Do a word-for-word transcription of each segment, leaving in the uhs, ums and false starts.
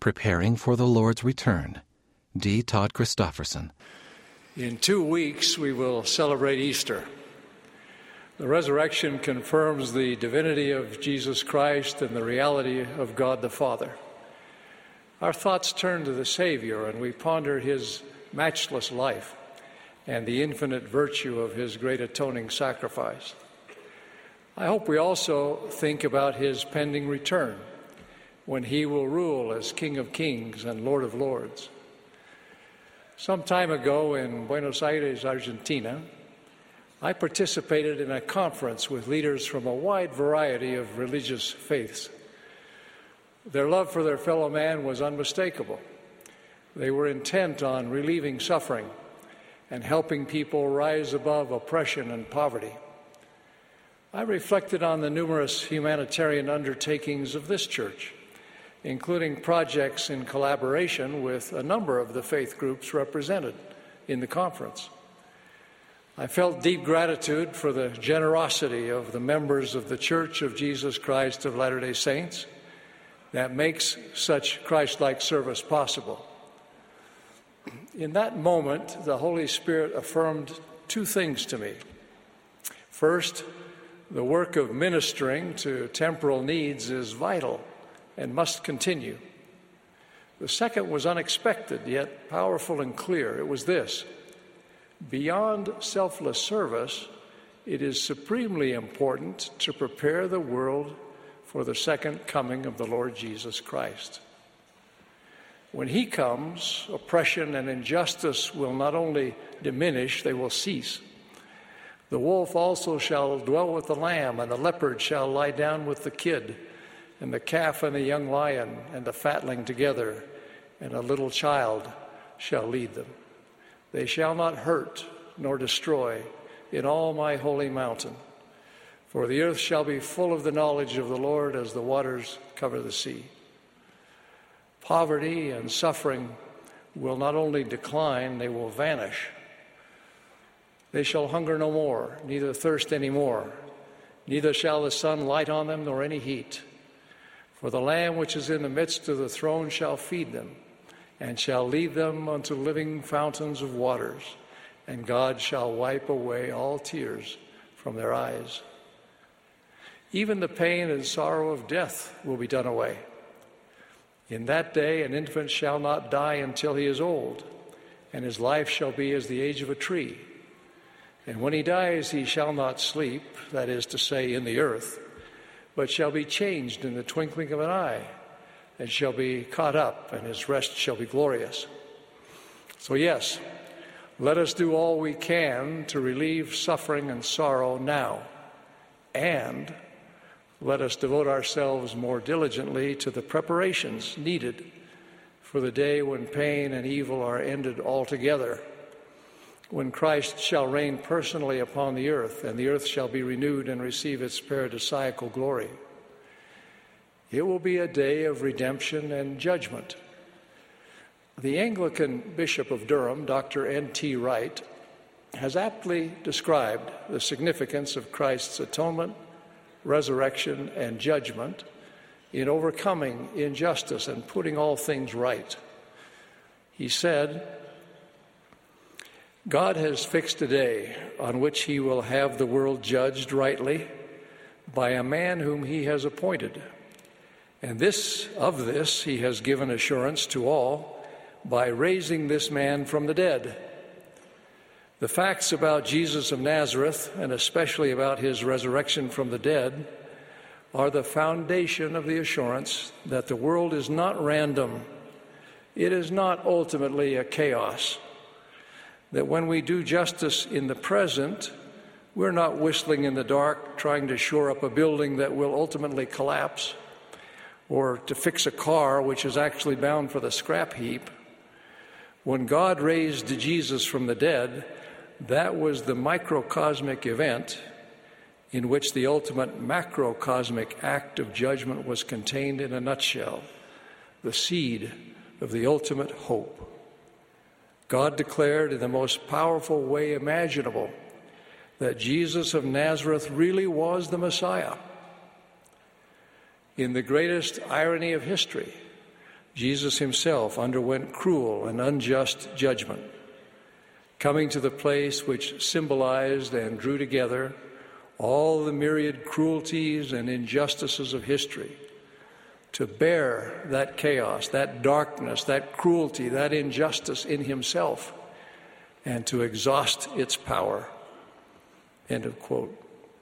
Preparing for the Lord's Return. D. Todd Christofferson. In two weeks, we will celebrate Easter. The resurrection confirms the divinity of Jesus Christ and the reality of God the Father. Our thoughts turn to the Savior, and we ponder his matchless life and the infinite virtue of his great atoning sacrifice. I hope we also think about his pending return, when he will rule as King of Kings and Lord of Lords. Some time ago in Buenos Aires, Argentina, I participated in a conference with leaders from a wide variety of religious faiths. Their love for their fellow man was unmistakable. They were intent on relieving suffering and helping people rise above oppression and poverty. I reflected on the numerous humanitarian undertakings of this church, including projects in collaboration with a number of the faith groups represented in the conference. I felt deep gratitude for the generosity of the members of the Church of Jesus Christ of Latter-day Saints that makes such Christ-like service possible. In that moment, the Holy Spirit affirmed two things to me. First, the work of ministering to temporal needs is vital and must continue. The second was unexpected, yet powerful and clear. It was this: beyond selfless service, it is supremely important to prepare the world for the second coming of the Lord Jesus Christ. When he comes, oppression and injustice will not only diminish, they will cease. The wolf also shall dwell with the lamb, and the leopard shall lie down with the kid, and the calf and the young lion and the fatling together, and a little child shall lead them. They shall not hurt nor destroy in all my holy mountain, for the earth shall be full of the knowledge of the Lord as the waters cover the sea. Poverty and suffering will not only decline, they will vanish. They shall hunger no more, neither thirst any more, neither shall the sun light on them nor any heat. For the Lamb which is in the midst of the throne shall feed them, and shall lead them unto living fountains of waters, and God shall wipe away all tears from their eyes. Even the pain and sorrow of death will be done away. In that day an infant shall not die until he is old, and his life shall be as the age of a tree. And when he dies, he shall not sleep, that is to say, in the earth, but shall be changed in the twinkling of an eye, and shall be caught up, and his rest shall be glorious. So yes, let us do all we can to relieve suffering and sorrow now, and let us devote ourselves more diligently to the preparations needed for the day when pain and evil are ended altogether, when Christ shall reign personally upon the earth, and the earth shall be renewed and receive its paradisiacal glory. It will be a day of redemption and judgment. The Anglican Bishop of Durham, Doctor N T Wright, has aptly described the significance of Christ's atonement, resurrection, and judgment in overcoming injustice and putting all things right. He said, God has fixed a day on which he will have the world judged rightly by a man whom he has appointed. And this, of this, he has given assurance to all by raising this man from the dead. The facts about Jesus of Nazareth, and especially about his resurrection from the dead, are the foundation of the assurance that the world is not random. It is not ultimately a chaos. That when we do justice in the present, we're not whistling in the dark trying to shore up a building that will ultimately collapse, or to fix a car which is actually bound for the scrap heap. When God raised Jesus from the dead, that was the microcosmic event in which the ultimate macrocosmic act of judgment was contained in a nutshell, the seed of the ultimate hope. God declared in the most powerful way imaginable that Jesus of Nazareth really was the Messiah. In the greatest irony of history, Jesus himself underwent cruel and unjust judgment, coming to the place which symbolized and drew together all the myriad cruelties and injustices of history, to bear that chaos, that darkness, that cruelty, that injustice in himself, and to exhaust its power. End of quote.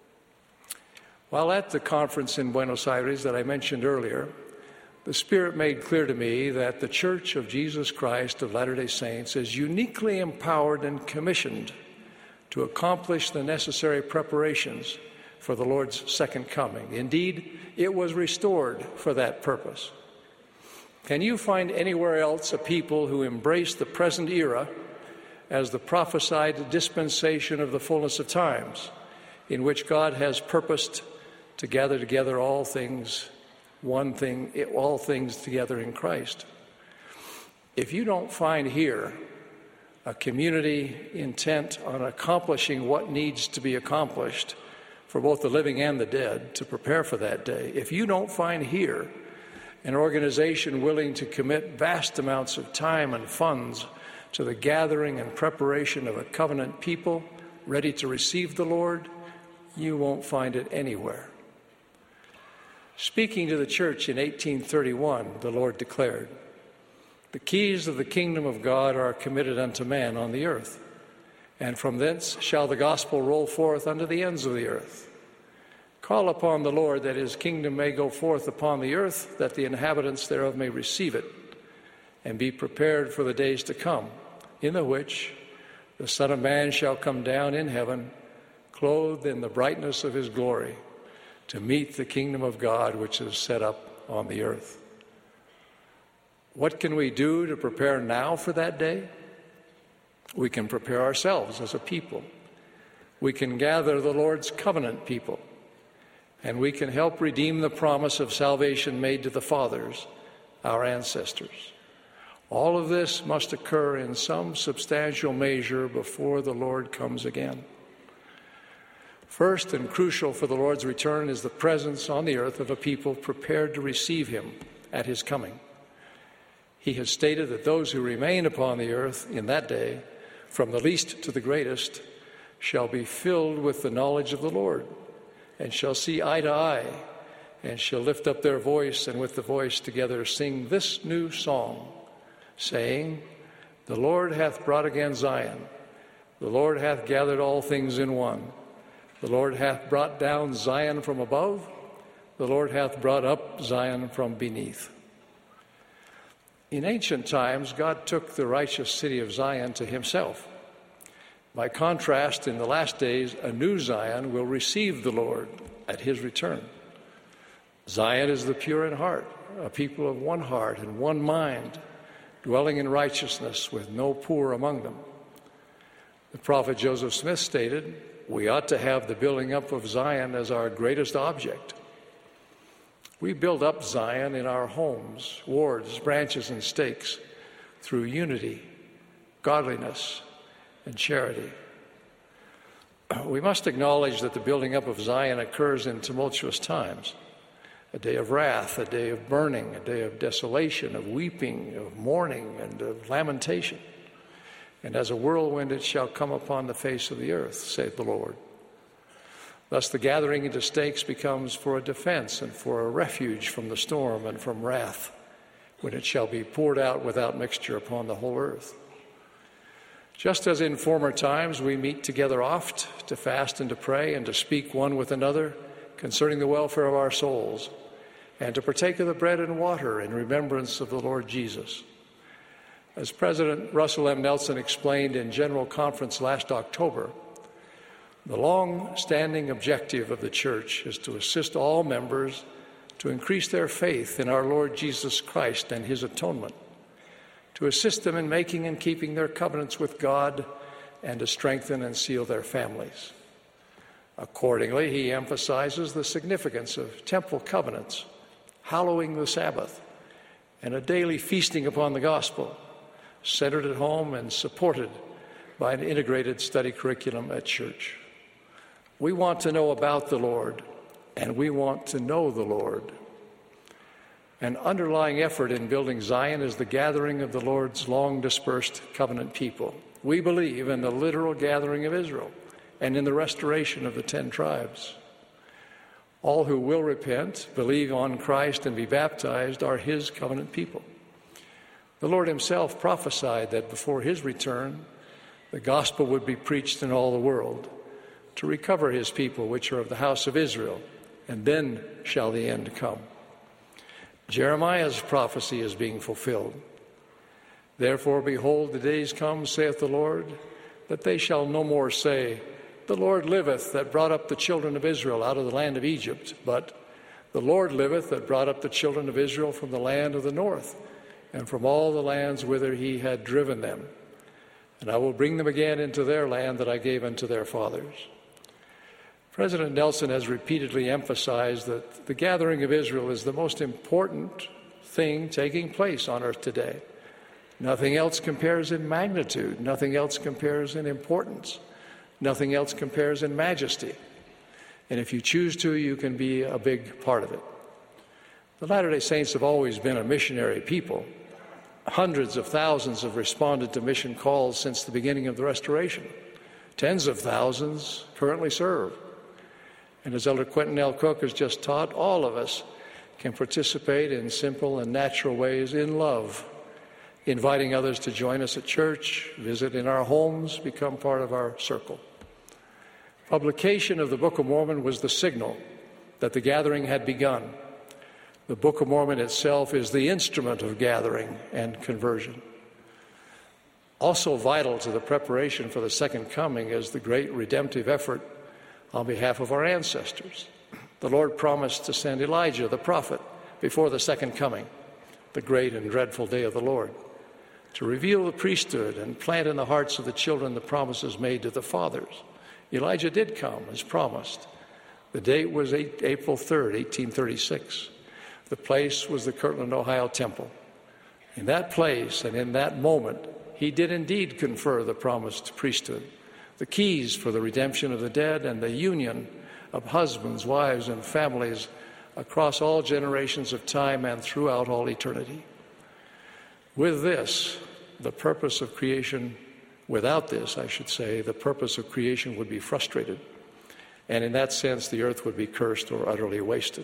While at the conference in Buenos Aires that I mentioned earlier, the Spirit made clear to me that the Church of Jesus Christ of Latter-day Saints is uniquely empowered and commissioned to accomplish the necessary preparations for the Lord's second coming. Indeed, it was restored for that purpose. Can you find anywhere else a people who embrace the present era as the prophesied dispensation of the fullness of times, in which God has purposed to gather together all things, one thing, all things together in Christ? If you don't find here a community intent on accomplishing what needs to be accomplished for both the living and the dead to prepare for that day, if you don't find here an organization willing to commit vast amounts of time and funds to the gathering and preparation of a covenant people ready to receive the Lord, you won't find it anywhere. Speaking to the church in eighteen thirty-one, the Lord declared, "The keys of the kingdom of God are committed unto man on the earth, and from thence shall the gospel roll forth unto the ends of the earth. Call upon the Lord that his kingdom may go forth upon the earth, that the inhabitants thereof may receive it, and be prepared for the days to come, in the which the Son of Man shall come down in heaven, clothed in the brightness of his glory, to meet the kingdom of God which is set up on the earth." What can we do to prepare now for that day? We can prepare ourselves as a people. We can gather the Lord's covenant people, and we can help redeem the promise of salvation made to the fathers, our ancestors. All of this must occur in some substantial measure before the Lord comes again. First and crucial for the Lord's return is the presence on the earth of a people prepared to receive him at his coming. He has stated that those who remain upon the earth in that day, from the least to the greatest, shall be filled with the knowledge of the Lord, and shall see eye to eye, and shall lift up their voice, and with the voice together sing this new song, saying, "The Lord hath brought again Zion. The Lord hath gathered all things in one. The Lord hath brought down Zion from above. The Lord hath brought up Zion from beneath." In ancient times, God took the righteous city of Zion to himself. By contrast, in the last days, a new Zion will receive the Lord at his return. Zion is the pure in heart, a people of one heart and one mind, dwelling in righteousness with no poor among them. The prophet Joseph Smith stated, "We ought to have the building up of Zion as our greatest object." We build up Zion in our homes, wards, branches, and stakes through unity, godliness, and charity. We must acknowledge that the building up of Zion occurs in tumultuous times, a day of wrath, a day of burning, a day of desolation, of weeping, of mourning, and of lamentation. And as a whirlwind it shall come upon the face of the earth, saith the Lord. Thus the gathering into stakes becomes for a defense and for a refuge from the storm and from wrath, when it shall be poured out without mixture upon the whole earth. Just as in former times we meet together oft to fast and to pray and to speak one with another concerning the welfare of our souls, and to partake of the bread and water in remembrance of the Lord Jesus. As President Russell M. Nelson explained in General Conference last October, the long-standing objective of the Church is to assist all members to increase their faith in our Lord Jesus Christ and his atonement, to assist them in making and keeping their covenants with God, and to strengthen and seal their families. Accordingly, he emphasizes the significance of temple covenants, hallowing the Sabbath, and a daily feasting upon the gospel, centered at home and supported by an integrated study curriculum at church. We want to know about the Lord, and we want to know the Lord. An underlying effort in building Zion is the gathering of the Lord's long-dispersed covenant people. We believe in the literal gathering of Israel and in the restoration of the ten tribes. All who will repent, believe on Christ, and be baptized are his covenant people. The Lord himself prophesied that before his return, the gospel would be preached in all the world to recover his people, which are of the house of Israel, and then shall the end come. Jeremiah's prophecy is being fulfilled. Therefore, behold, the days come, saith the Lord, that they shall no more say, the Lord liveth that brought up the children of Israel out of the land of Egypt, but the Lord liveth that brought up the children of Israel from the land of the north, and from all the lands whither he had driven them. And I will bring them again into their land that I gave unto their fathers. President Nelson has repeatedly emphasized that the gathering of Israel is the most important thing taking place on earth today. Nothing else compares in magnitude. Nothing else compares in importance. Nothing else compares in majesty. And if you choose to, you can be a big part of it. The Latter-day Saints have always been a missionary people. Hundreds of thousands have responded to mission calls since the beginning of the Restoration. Tens of thousands currently serve. And as Elder Quentin L. Cook has just taught, all of us can participate in simple and natural ways in love, inviting others to join us at church, visit in our homes, become part of our circle. Publication of the Book of Mormon was the signal that the gathering had begun. The Book of Mormon itself is the instrument of gathering and conversion. Also vital to the preparation for the second coming is the great redemptive effort on behalf of our ancestors. The Lord promised to send Elijah, the prophet, before the second coming, the great and dreadful day of the Lord, to reveal the priesthood and plant in the hearts of the children the promises made to the fathers. Elijah did come, as promised. The date was April third, eighteen thirty-six. The place was the Kirtland, Ohio Temple. In that place and in that moment, he did indeed confer the promised priesthood, the keys for the redemption of the dead and the union of husbands, wives, and families across all generations of time and throughout all eternity. With this, the purpose of creation, without this, I should say, the purpose of creation would be frustrated, and in that sense, the earth would be cursed or utterly wasted.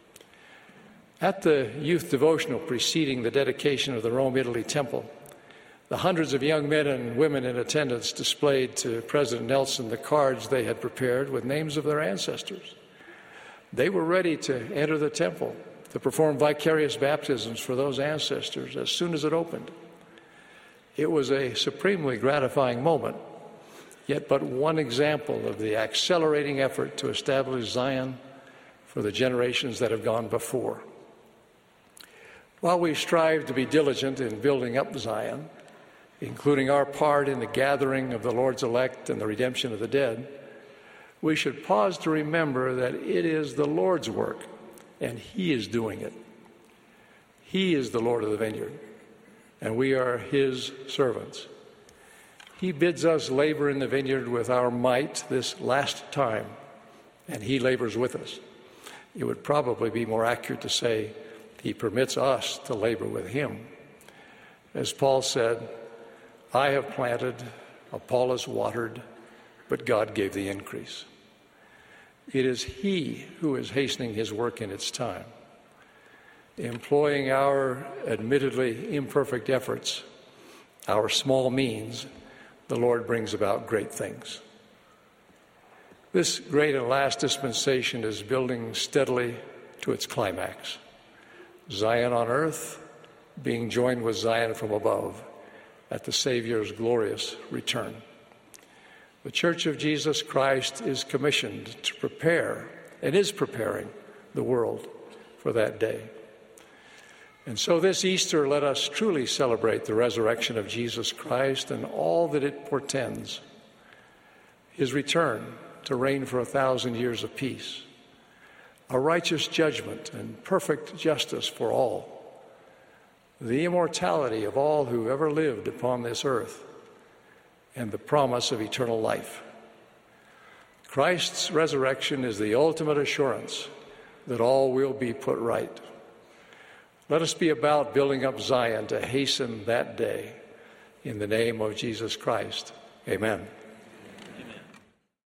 At the youth devotional preceding the dedication of the Rome, Italy temple, the hundreds of young men and women in attendance displayed to President Nelson the cards they had prepared with names of their ancestors. They were ready to enter the temple to perform vicarious baptisms for those ancestors as soon as it opened. It was a supremely gratifying moment, yet but one example of the accelerating effort to establish Zion for the generations that have gone before. While we strive to be diligent in building up Zion, including our part in the gathering of the Lord's elect and the redemption of the dead, we should pause to remember that it is the Lord's work, and he is doing it. He is the Lord of the vineyard, and we are his servants. He bids us labor in the vineyard with our might this last time, and he labors with us. It would probably be more accurate to say he permits us to labor with him. As Paul said, I have planted, Apollos watered, but God gave the increase. It is he who is hastening his work in its time. Employing our admittedly imperfect efforts, our small means, the Lord brings about great things. This great and last dispensation is building steadily to its climax. Zion on earth being joined with Zion from above at the Savior's glorious return. The Church of Jesus Christ is commissioned to prepare and is preparing the world for that day. And so this Easter, let us truly celebrate the resurrection of Jesus Christ and all that it portends, his return to reign for a thousand years of peace, a righteous judgment and perfect justice for all, the immortality of all who ever lived upon this earth, and the promise of eternal life. Christ's resurrection is the ultimate assurance that all will be put right. Let us be about building up Zion to hasten that day. In the name of Jesus Christ, amen.